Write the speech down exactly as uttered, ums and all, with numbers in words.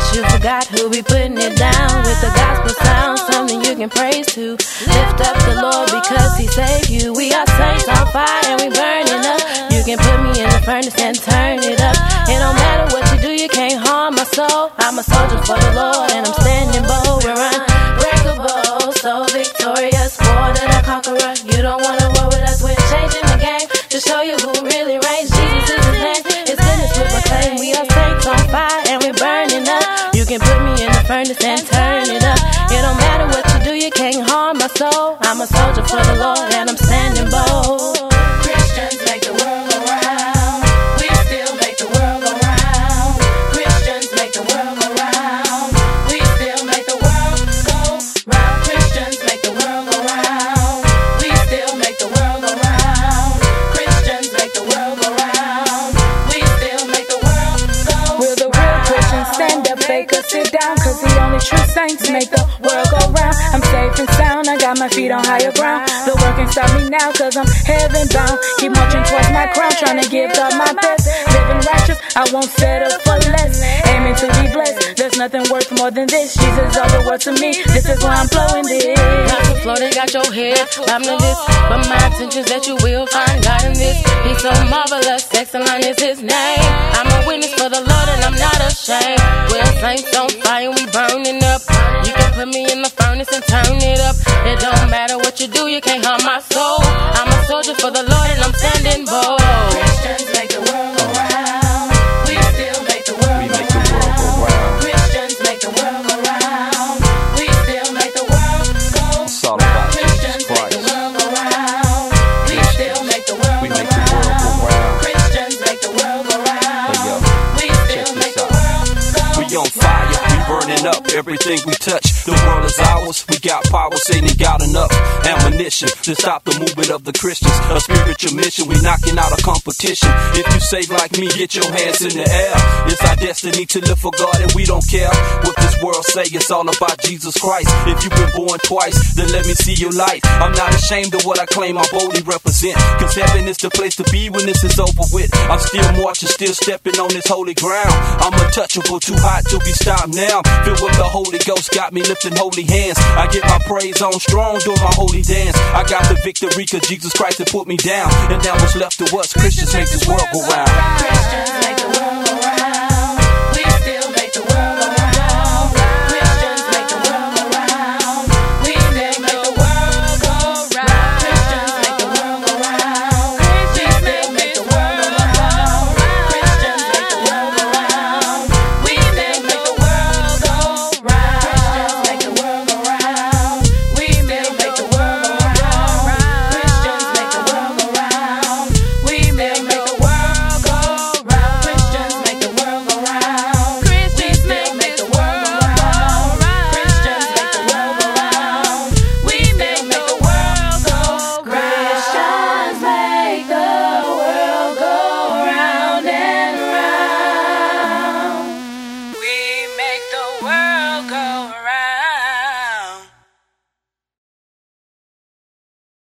you forgot who be putting it down with the gospel sound, something you can praise to. Lift up the Lord because he saved you. We are saints on fire and we burning up. You can put me in the furnace and turn it up. It don't matter what you do, you can't harm my soul. I'm a soldier for the Lord and I'm standing bold. We're unbreakable, so victorious, more than a conqueror. You don't wanna war with us, we're changing the game to show you who really reigns. Jesus is his name, his goodness we proclaim. We are saints on fire and we're burning up. You can put me in the furnace and turn it up. It don't matter what you do, you can't harm my soul. I'm a soldier for the Lord and I'm standing bold. Christians make the world go round. We still make the world go round. Christians make the world go round. We still make the world go round. Christians make the world go round. We still make the world go round. Christians make the world go round. We still make the world go round. Will the real Christians stand up, fake or sit down? Cause the only true saints make the world go round. I'm safe and sound, I got my feet on higher ground. The world can't stop me now cause I'm heaven bound. Keep marching towards my crown, trying to give God my best. Living righteous, I won't settle for less. Aiming to be blessed, there's nothing worth more than this. Jesus all the world to me, this is why I'm flowing this. Not to flow, they got your head, I'm the list. But my intention's that you will find God in this. He's so marvelous, excellent is his name. I'm a witness for the Lord and I'm not ashamed. We're saints on fire, we burning up. You can put me in the furnace and turn it up. It don't matter what you do, you can't harm my soul. I'm a soldier for the Lord and I'm standing bold. Christians make the world go round. We still make the world go round. Christians make the world go round. We still make the world go round. Christians make the world go round. We still make the world go round. Christians make the world go round. We still make the world go round. We on fire, we burning up everything we touch. The world is ours, we got power, Satan got enough ammunition to stop the movement of the Christians. A spiritual mission, we knocking out a competition. If you save like me, get your hands in the air. It's our destiny to live for God and we don't care what this world say, it's all about Jesus Christ. If you've been born twice, then let me see your light. I'm not ashamed of what I claim I boldly represent, cause heaven is the place to be when this is over with. I'm still marching, still stepping on this holy ground. I'm untouchable, too hot to be stopped now. Filled with the Holy Ghost, got me lifting holy hands. I get my praise on strong, doing my holy dance. I got the victory cause Jesus Christ had put me down. And now what's left to us, Christians make this world go round. Christians make the world